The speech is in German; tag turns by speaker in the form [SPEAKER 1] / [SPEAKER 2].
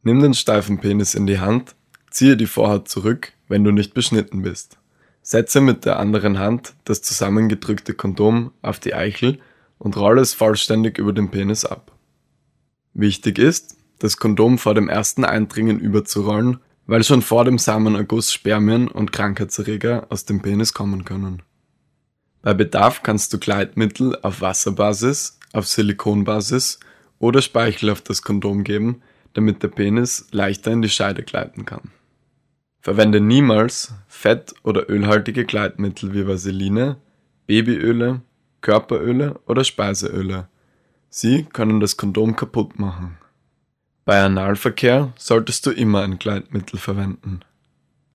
[SPEAKER 1] Nimm den steifen Penis in die Hand, ziehe die Vorhaut zurück, wenn du nicht beschnitten bist. Setze mit der anderen Hand das zusammengedrückte Kondom auf die Eichel und rolle es vollständig über den Penis ab. Wichtig ist, das Kondom vor dem ersten Eindringen überzurollen, weil schon vor dem Samenerguss Spermien und Krankheitserreger aus dem Penis kommen können. Bei Bedarf kannst du Gleitmittel auf Wasserbasis, auf Silikonbasis oder Speichel auf das Kondom geben, damit der Penis leichter in die Scheide gleiten kann. Verwende niemals fett- oder ölhaltige Gleitmittel wie Vaseline, Babyöle, Körperöle oder Speiseöle. Sie können das Kondom kaputt machen. Bei Analverkehr solltest du immer ein Gleitmittel verwenden.